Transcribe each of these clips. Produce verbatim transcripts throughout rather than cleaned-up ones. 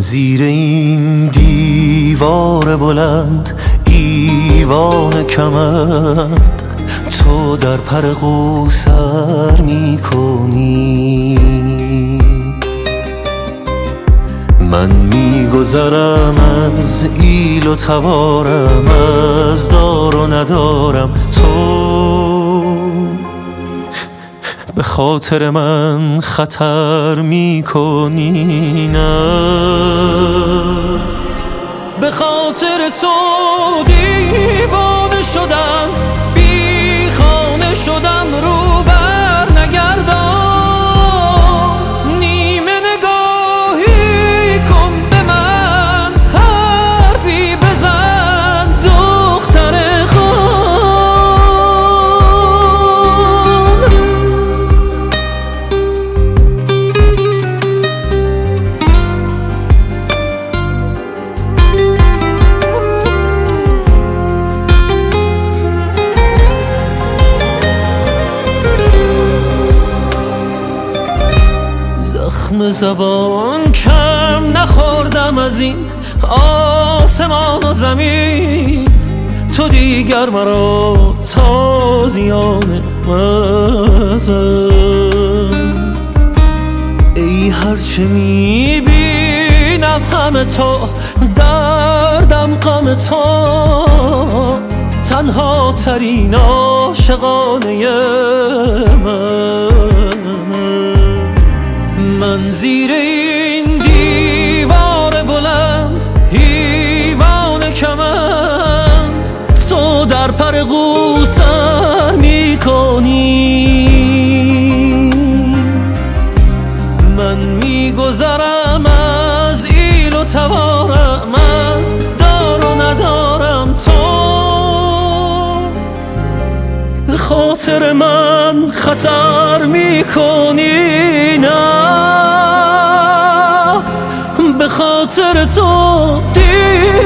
زیر این دیوار بلند ایوان کمند، تو در پر قوسر میکنی. من میگذرم از ایل و توارم، از دار و ندارم، تو به خاطر من خطر میکنی. نه به خاطر تو دیوانه شدم، بی خانه شدم، رو بر نگردان. نیمه نگاهی کن به من، حرفی بزن دختر خان. زخم زبان کم نخوردم از این آسمان و زمین، تو دیگر مرا تازیانه مزن. ای هرچه میبینم همه تو، دردم غم تو، تنها ترین عاشقانه من. من زیر این دیوار بلند ایوان کمند، تو در پر قوسر میکنی. من میگذرم از ایل و توارم، از دار و ندارم، تو به خاطر من خطر میکنی. نه به خاطر تو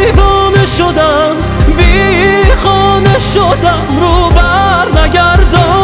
دیوانه شدم، بی خانه شدم، رو بر نگردان.